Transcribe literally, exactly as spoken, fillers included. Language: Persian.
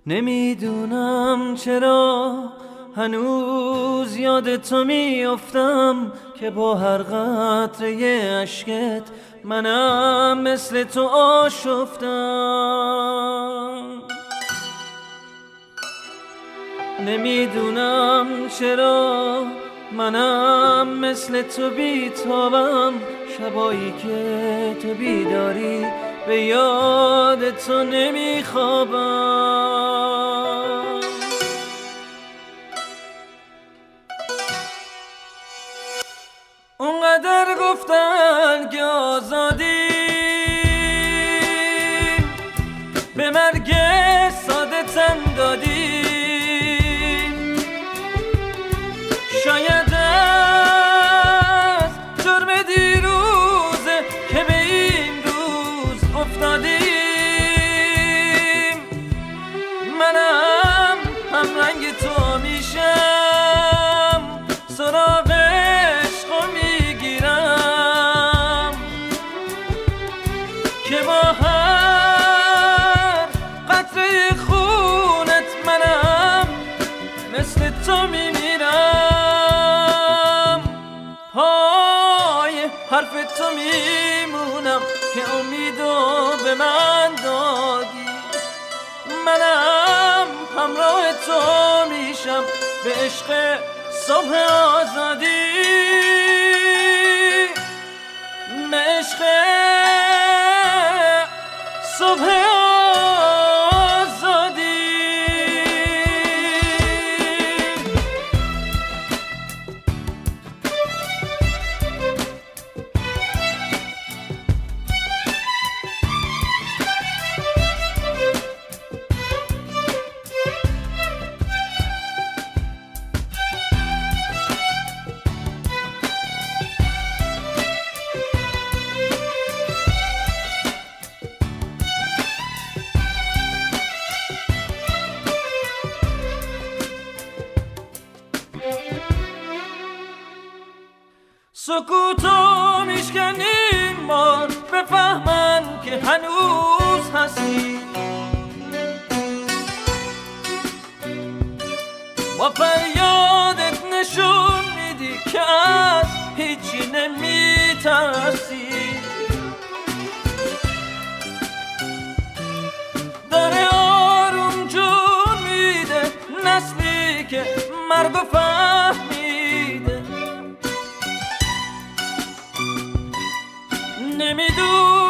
نمیدونم چرا هنوز یاد تو میافتم که با هر قطره عشقت منم مثل تو آشفتم. نمیدونم چرا منم مثل تو بیتابم، شبایی که تو بیداری به یاد تو نمیخوابم. اونقدر گفتن که آزادی به مرگ ساده تن دادی، شاید از جرم دیروزه که به این روز افتادیم. منم هم رنگ تو میشم، سراغ عشقو میگیرم که با هر قطره خونت منم مثل تو میمیرم. پای حرف تو میمونم که امیدو به من دادی، منم همراه تو میشم به عشق صبح آزادی، به عشق صبح آزادی. سکوتو میشکنیم بار بفهمن که هنوز هستی، با فریادت نشون میدی که از هیچی نمیترسی. داره آروم جون میده نسلی که مرگو فهمیده. نمیدون